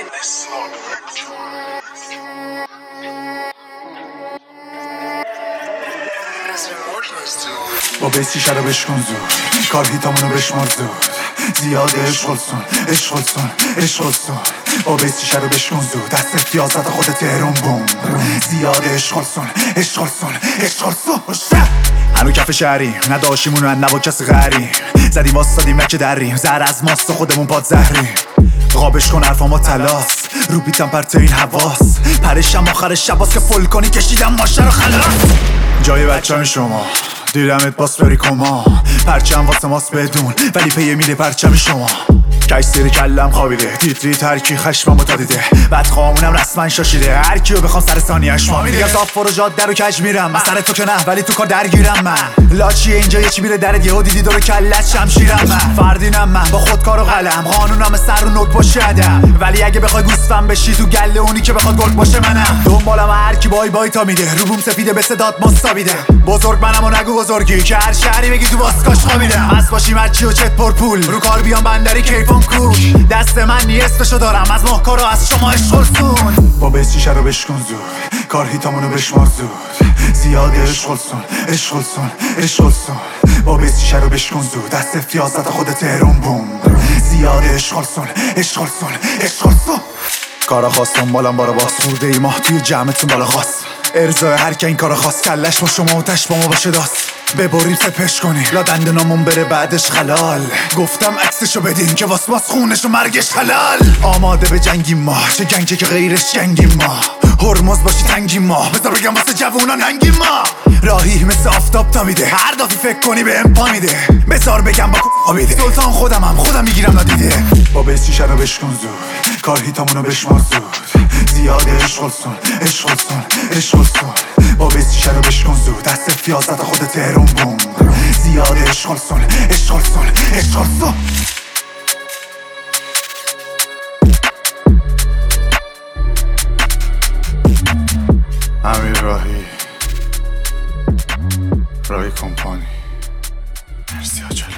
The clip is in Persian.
با بیسی شرو بشکن زود کار هیتامونو بشمار زود زیاده اشغلسون اشغلسون اشغلسون با بیسی شرو بشکن زود دست افتیازت خود تهرون بوم زیاده اشغلسون اشغلسون اشغلسون هنو کف شهریم نداشیمونو نبا کسی غریم زدیم واسادیم نکه دریم زهر از ماست و خودمون پاد زهریم قابش کن حرفا ما تلاس رو بیتم پرته این حواس پرشم آخر شباس که فل کنی کشیدم ماشه رو خلاص جای بچه هم شما دیدمت باس بری کما پرچم واسه ماست بدون ولی پیه میره پرچم شما کش سیر کلم خوابیده تیتری ترکی خشممو تا دیده بعد خامونم رسما شاشیده هر کیو بخوام سر ثانیه‌اش فامیده از آفر و جاده رو کج میرم من سر تو که نه ولی تو کار درگیرم من لاچیه اینجا یه چی میره درت یهو دیدی دور کلت شمشیرم من فردینم من با خودکار و قلم قانونم سر رو نوت باشه ادم ولی اگه بخوای گوسفند بشی تو گله اونی که بخواد گرگ باشه منم دنبالم هر کی بای بای تا میده رو بوم سفیده به صدات مستابیده بزرگ منم و نگو بزرگی که هر شهری بگی تو واسکاش خوابیدم از باشی مچی و چت پر پول رو کار بیام بندری کیفون کوش دست من نیستشو دارم از محکارو از شما اشغلسون با بیسی شرو بشکن زود کار هیتامونو بشمار زود زیاده اشغلسون اشغلسون اشغلسون با بیسی شرو بشکن زود دست افتیازت خود تهرون بوم زیاده اشغلسون اشغلسون اشغلسون کارا خواستم بالم بارا باز خورده ای ماه توی جمعتون بالا خواست ارزای هر که این کارا خواست کلش با شما و تش با ما باشه داست ببریم سپش کنیم لا دندونامون بره بعدش خلال گفتم عکسشو بدین که واس خونش و مرگش حلال آماده به جنگیم ما چه گنگه که غیرش جنگیم ما هرمز باشی تنگیم ما بذار بگم واسه جوونا ننگیم ما راهی مثل آفتاب تا میده هر دافی فکر کنی به امپا میده بذار بگم با خوابیده سلطان خودم میگیرم ندیده با بیسی شرو بشکن زود کار هیتامونو بشمار زود زیاده اشغلسون اشغلسون اشغلسون با بیسی شرو بشکن زود دست افتیازت خود تهرون بوم زیاده اشغلسون اشغلسون اشغلسون امیر راهی کمپانی مرسی آجا